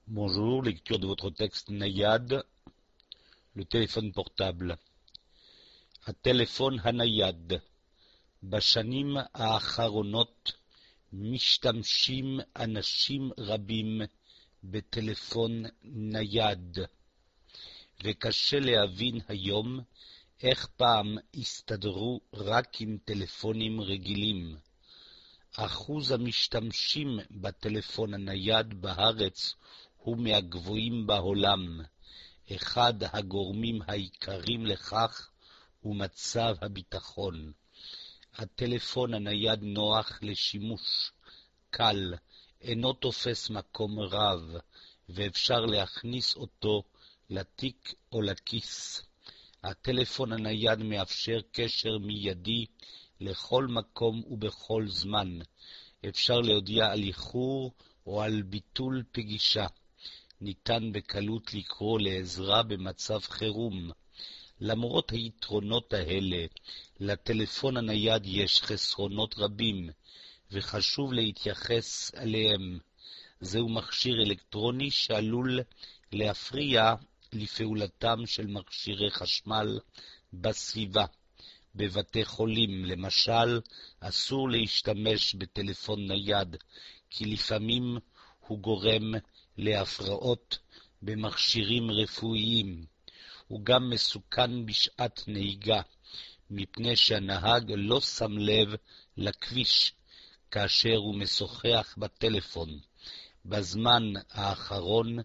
Bonjour, lecture de votre texte Nayad, le téléphone portable. הטלפון הנייד. בשנים האחרונות משתמשים אנשים רבים בטלפון נייד, וקשה להבין היום איך פעם הסתדרו רק עם טלפונים רגילים. אחוז המשתמשים בטלפון הנייד בארץ הוא מהגבוהים בעולם. אחד הגורמים העיקריים לכך הוא מצב הביטחון. הטלפון הנייד נוח לשימוש, קל, אינו תופס מקום רב, ואפשר להכניס אותו לתיק או לכיס. הטלפון הנייד מאפשר קשר מיידי לכל מקום ובכל זמן. אפשר להודיע על איחור או על ביטול פגישה. ניתן בקלות לקרוא לעזרה במצב חירום. למרות היתרונות האלה, לטלפון הנייד יש חסרונות רבים, וחשוב להתייחס אליהם. זהו מכשיר אלקטרוני שעלול להפריע לפעולתם של מכשירי חשמל בסביבה. בבתי חולים, למשל, אסור להשתמש בטלפון נייד, כי לפעמים הוא גורם להפרעות במכשירים רפואיים. הוא גם מסוכן בשעת נהיגה, מפני שהנהג לא שם לב לכביש כאשר הוא משוחח בטלפון. בזמן האחרון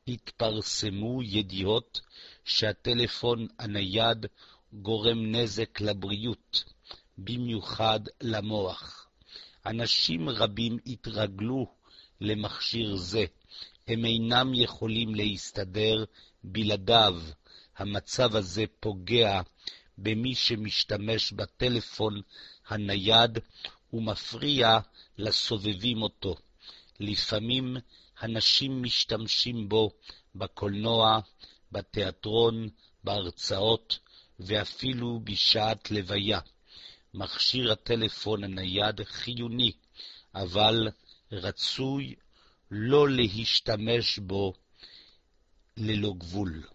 התפרסמו ידיעות שהטלפון הנייד גורם נזק לבריאות, במיוחד למוח. אנשים רבים התרגלו למכשיר זה, הם אינם יכולים להסתדר בלעדיו. המצב הזה פוגע במי שמשתמש בטלפון הנייד ומפריע לסובבים אותו. לפעמים אנשים משתמשים בו בקולנוע, בתיאטרון, בהרצאות ואפילו בשעת לוויה. מכשיר הטלפון הנייד חיוני, אבל רצוי לא להשתמש בו ללא גבול.